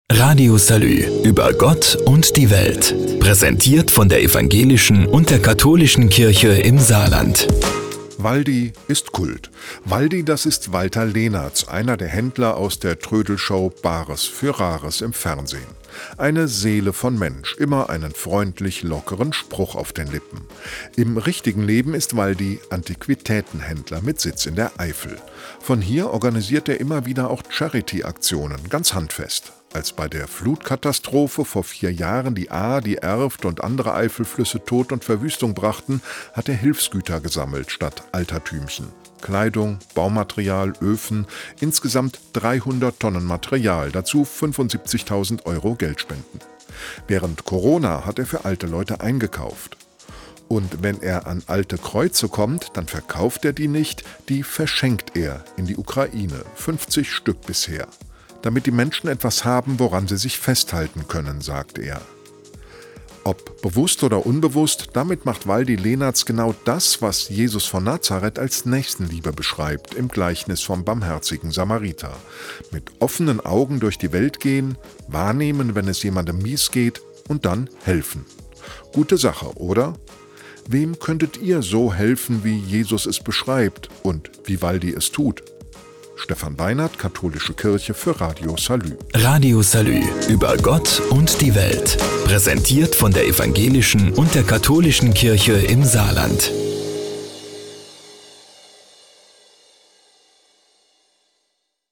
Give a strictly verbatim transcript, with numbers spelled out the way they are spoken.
Radio Salü über Gott und die Welt. Präsentiert von der evangelischen und der katholischen Kirche im Saarland. Waldi ist Kult. Waldi, das ist Walter Lehnertz, einer der Händler aus der Trödelshow Bares für Rares im Fernsehen. Eine Seele von Mensch, immer einen freundlich lockeren Spruch auf den Lippen. Im richtigen Leben ist Waldi Antiquitätenhändler mit Sitz in der Eifel. Von hier organisiert er immer wieder auch Charity-Aktionen, ganz handfest. Als bei der Flutkatastrophe vor vier Jahren die Ahr, die Erft und andere Eifelflüsse Tod und Verwüstung brachten, hat er Hilfsgüter gesammelt statt Altertümchen. Kleidung, Baumaterial, Öfen, insgesamt dreihundert Tonnen Material, dazu fünfundsiebzigtausend Euro Geldspenden. Während Corona hat er für alte Leute eingekauft. Und wenn er an alte Kreuze kommt, dann verkauft er die nicht, die verschenkt er in die Ukraine, fünfzig Stück bisher. Damit die Menschen etwas haben, woran sie sich festhalten können, sagt er. Ob bewusst oder unbewusst, damit macht Waldi Lehnertz genau das, was Jesus von Nazareth als Nächstenliebe beschreibt, im Gleichnis vom barmherzigen Samariter. Mit offenen Augen durch die Welt gehen, wahrnehmen, wenn es jemandem mies geht, und dann helfen. Gute Sache, oder? Wem könntet ihr so helfen, wie Jesus es beschreibt und wie Waldi es tut? Stefan Weinert, Katholische Kirche für Radio Salü. Radio Salü über Gott und die Welt. Präsentiert von der evangelischen und der katholischen Kirche im Saarland.